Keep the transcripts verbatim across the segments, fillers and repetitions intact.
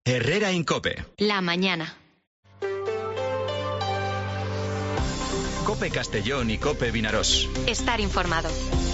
Herrera Incope. La mañana. Cope Castellón y Cope Vinaròs. Estar informado.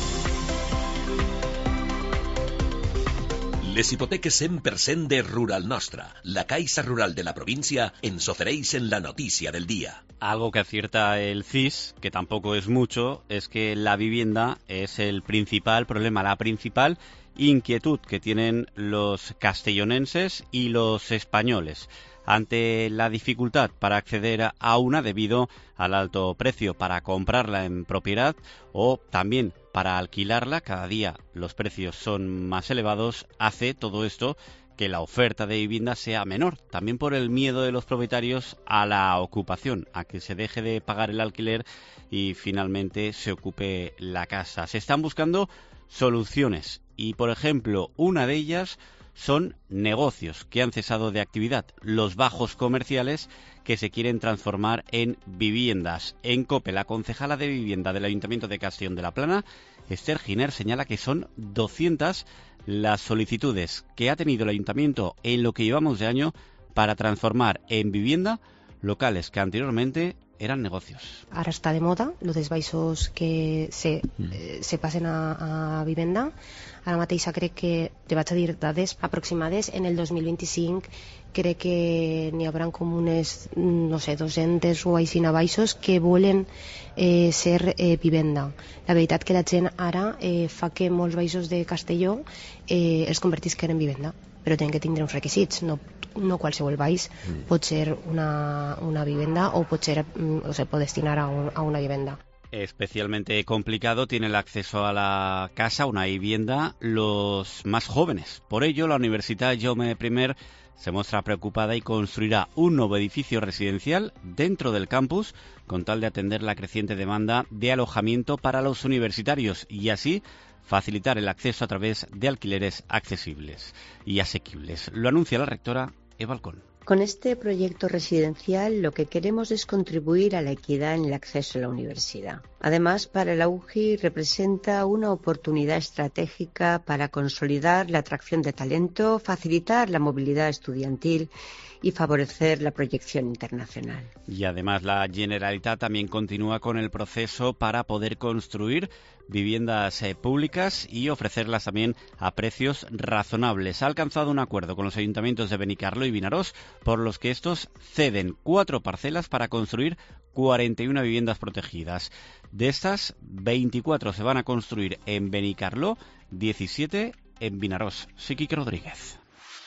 Les hipoteques cent per cent de Rural Nostra. La Caixa Rural de la provincia ens ofereixen la noticia del día. Algo que acierta el C I S, que tampoco es mucho, es que la vivienda es el principal problema, la principal inquietud que tienen los castellonenses y los españoles ante la dificultad para acceder a una debido al alto precio para comprarla en propiedad o también para alquilarla. Cada día los precios son más elevados, hace todo esto que la oferta de vivienda sea menor, también por el miedo de los propietarios a la ocupación, a que se deje de pagar el alquiler y finalmente se ocupe la casa. Se están buscando soluciones y, por ejemplo, una de ellas son negocios que han cesado de actividad, los bajos comerciales que se quieren transformar en viviendas. En COPE, la concejala de vivienda del Ayuntamiento de Castellón de la Plana, Esther Giner, señala que son doscientas las solicitudes que ha tenido el Ayuntamiento en lo que llevamos de año para transformar en vivienda locales que anteriormente eran negocios. Ara està de moda, lo dels baixos que se, eh, se passen a, a vivenda. Ara mateix crec que, te vaig a dir dades aproximades, en el dos mil vint-i-cinc crec que n'hi haurà com unes, no sé, dos-cents o així baixos que volen eh, ser eh, vivenda. La veritat que la gent ara eh, fa que molts baixos de Castelló eh, els convertisquen en vivenda, però tenen que tindre uns requisits, no, no qualsevol baix mm. pot ser una, una vivenda o pot ser, o se pot destinar a, un, a una vivenda. Especialmente complicado tiene el acceso a la casa, una vivienda, los más jóvenes. Por ello, la Universidad Jaume I se muestra preocupada y construirá un nuevo edificio residencial dentro del campus con tal de atender la creciente demanda de alojamiento para los universitarios y así facilitar el acceso a través de alquileres accesibles y asequibles. Lo anuncia la rectora Eva Alcón. Con este proyecto residencial lo que queremos es contribuir a la equidad en el acceso a la universidad. Además, para la U J I representa una oportunidad estratégica para consolidar la atracción de talento, facilitar la movilidad estudiantil y favorecer la proyección internacional. Y además la Generalitat también continúa con el proceso para poder construir viviendas eh, públicas y ofrecerlas también a precios razonables. Ha alcanzado un acuerdo con los ayuntamientos de Benicarló y Vinaròs por los que estos ceden cuatro parcelas para construir cuarenta y una viviendas protegidas. De estas, veinticuatro se van a construir en Benicarló, diecisiete en Vinaròs. Sí, Quique Rodríguez.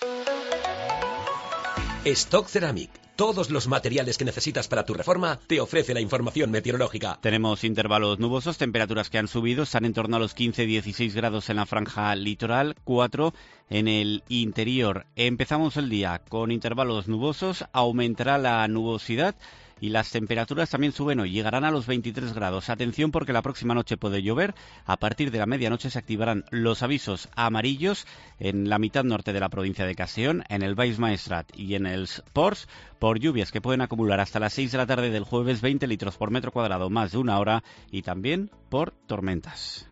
Stock Ceramic. Todos los materiales que necesitas para tu reforma te ofrece la información meteorológica. Tenemos intervalos nubosos, temperaturas que han subido, están en torno a los quince a dieciséis grados en la franja litoral, cuatro en el interior. Empezamos el día con intervalos nubosos, aumentará la nubosidad y las temperaturas también suben hoy, llegarán a los veintitrés grados. Atención porque la próxima noche puede llover. A partir de la medianoche se activarán los avisos amarillos en la mitad norte de la provincia de Castellón, en el Baix Maestrat y en el Ports, por lluvias que pueden acumular hasta las seis de la tarde del jueves veinte litros por metro cuadrado, más de una hora, y también por tormentas.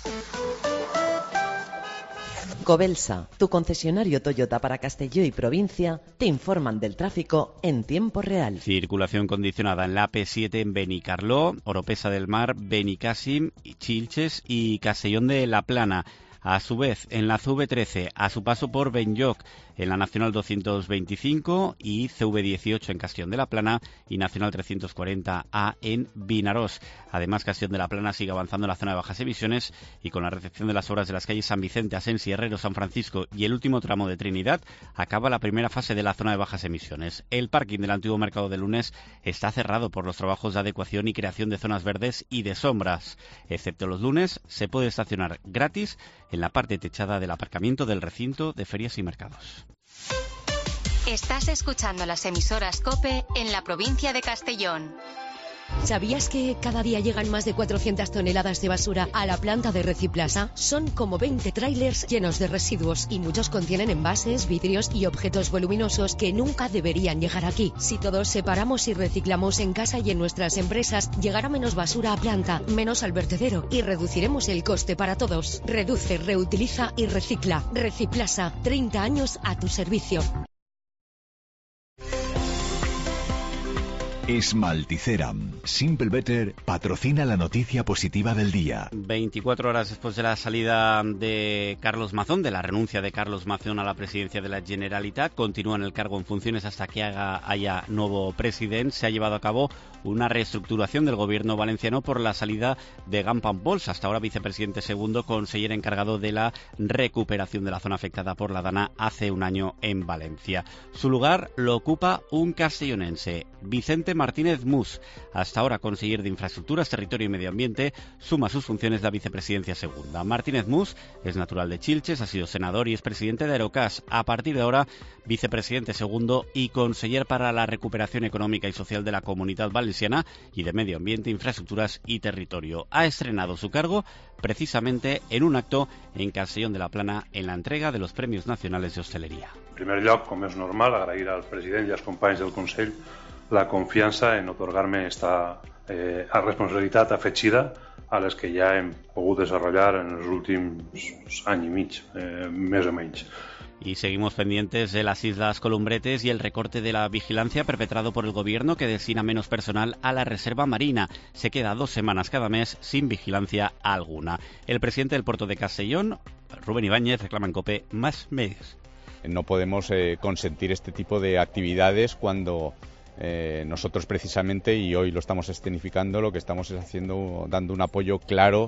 Cobelsa, tu concesionario Toyota para Castelló y provincia, te informan del tráfico en tiempo real. Circulación condicionada en la A P siete en Benicarló, Oropesa del Mar, Benicàssim, Xilxes y Castellón de la Plana. A su vez, en la C V trece, a su paso por Benlloc, en la Nacional doscientos veinticinco y C V dieciocho en Castellón de la Plana y Nacional trescientos cuarenta A en Vinaròs. Además, Castellón de la Plana sigue avanzando en la zona de bajas emisiones y con la recepción de las obras de las calles San Vicente, Asensi, Herrero, San Francisco y el último tramo de Trinidad, acaba la primera fase de la zona de bajas emisiones. El parking del antiguo mercado de Lunes está cerrado por los trabajos de adecuación y creación de zonas verdes y de sombras. Excepto los lunes, se puede estacionar gratis en la parte techada del aparcamiento del recinto de ferias y mercados. Estás escuchando las emisoras COPE en la provincia de Castellón. ¿Sabías que cada día llegan más de cuatrocientas toneladas de basura a la planta de Reciplasa? Son como veinte tráilers llenos de residuos y muchos contienen envases, vidrios y objetos voluminosos que nunca deberían llegar aquí. Si todos separamos y reciclamos en casa y en nuestras empresas, llegará menos basura a planta, menos al vertedero y reduciremos el coste para todos. Reduce, reutiliza y recicla. Reciplasa, treinta años a tu servicio. Esmalticeram. Simple Better patrocina la noticia positiva del día. veinticuatro horas después de la salida de Carlos Mazón, de la renuncia de Carlos Mazón a la presidencia de la Generalitat, continúa en el cargo en funciones hasta que haga, haya nuevo presidente. Se ha llevado a cabo una reestructuración del gobierno valenciano por la salida de Gampan Pols, hasta ahora vicepresidente segundo, conseller encargado de la recuperación de la zona afectada por la Dana hace un año en Valencia. Su lugar lo ocupa un castellonense, Vicente Martínez Mus, hasta ahora conseller de Infraestructuras, Territorio y Medio Ambiente, suma a sus funciones la vicepresidencia segunda. Martínez Mus es natural de Chilches, ha sido senador y es presidente de Aerocas. A partir de ahora, vicepresidente segundo y conseller para la recuperación económica y social de la Comunidad Valenciana y de Medio Ambiente, Infraestructuras y Territorio. Ha estrenado su cargo precisamente en un acto en Castellón de la Plana en la entrega de los Premios Nacionales de Hostelería. En primer lloc, com és normal, agrair al president i als companys del Consell la confiança en otorgar-me esta eh, responsabilitat afegida a les que ja hem pogut desenvolupar en els últims any i mig, eh, més o menys. Y seguimos pendientes de las Islas Columbretes y el recorte de la vigilancia perpetrado por el gobierno, que destina menos personal a la reserva marina. Se queda dos semanas cada mes sin vigilancia alguna. El presidente del puerto de Castellón, Rubén Ibáñez, reclama en COPE más medios. No podemos eh, consentir este tipo de actividades cuando eh, nosotros precisamente, y hoy lo estamos escenificando, lo que estamos es haciendo, dando un apoyo claro,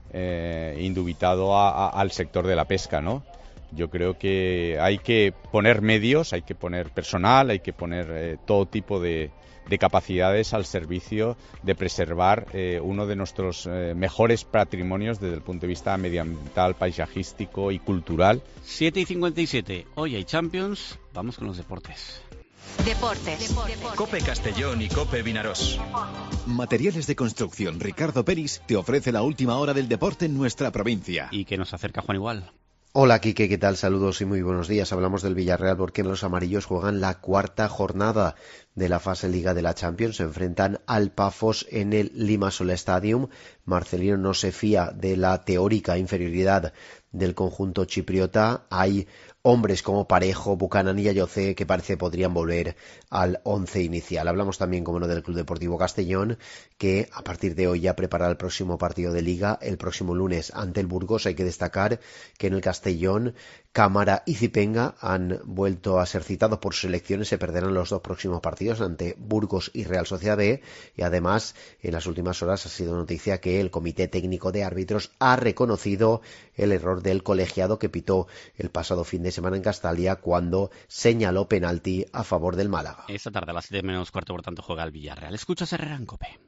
eh, indubitado a, a, al sector de la pesca, ¿no? Yo creo que hay que poner medios, hay que poner personal, hay que poner eh, todo tipo de, de capacidades al servicio de preservar eh, uno de nuestros eh, mejores patrimonios desde el punto de vista medioambiental, paisajístico y cultural. siete y cincuenta y siete, hoy hay Champions, vamos con los deportes. Deportes. COPE Castellón y COPE Vinaroz. Materiales de construcción Ricardo Peris te ofrece la última hora del deporte en nuestra provincia. Y que nos acerca Juan Igual. Hola Quique, ¿qué tal? Saludos y muy buenos días. Hablamos del Villarreal porque los amarillos juegan la cuarta jornada de la fase Liga de la Champions. Se enfrentan al Pafos en el Limassol Stadium. Marcelino no se fía de la teórica inferioridad del conjunto chipriota. Hay hombres como Parejo, Buchanan y Ayoce que parece podrían volver al once inicial. Hablamos también, como no, del Club Deportivo Castellón, que a partir de hoy ya prepara el próximo partido de Liga, el próximo lunes ante el Burgos. Hay que destacar que en el Castellón, Cámara y Zipenga han vuelto a ser citados por sus elecciones. Se perderán los dos próximos partidos ante Burgos y Real Sociedad B, y además en las últimas horas ha sido noticia que el Comité Técnico de Árbitros ha reconocido el error del colegiado que pitó el pasado fin de semana en Castalia cuando señaló penalti a favor del Málaga. Esta tarde a las siete menos cuarto, por tanto, juega el Villarreal. Escuchas Herrera en COPE.